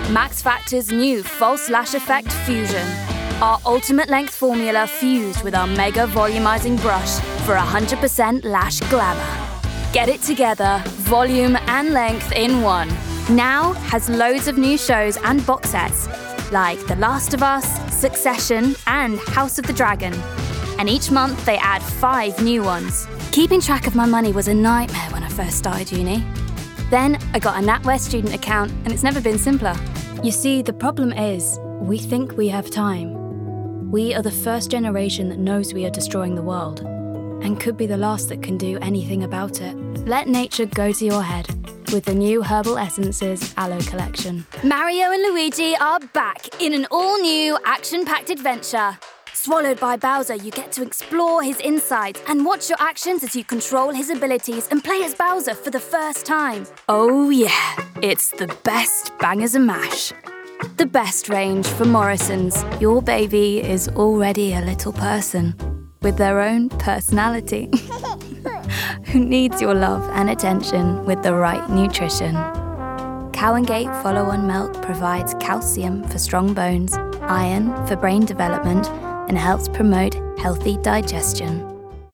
Max Factor's new False Lash Effect Fusion. Our ultimate length formula fused with our mega volumizing brush for 100% lash glamour. Get it together, volume and length in one. Now has loads of new shows and box sets, like The Last of Us, Succession, and House of the Dragon. And each month they add 5 new ones. Keeping track of my money was a nightmare when I first started uni. Then I got a NatWest student account, and it's never been simpler. You see, the problem is, we think we have time. We are the first generation that knows we are destroying the world, and could be the last that can do anything about it. Let nature go to your head with the new Herbal Essences Aloe Collection. Mario and Luigi are back in an all-new action-packed adventure. Swallowed by Bowser, you get to explore his insides and watch your actions as you control his abilities and play as Bowser for the first time. Oh yeah, it's the best bangers and mash. The best range for Morrison's. Your baby is already a little person with their own personality who needs your love and attention with the right nutrition. Cow and Gate Follow-On Milk provides calcium for strong bones, iron for brain development, and helps promote healthy digestion.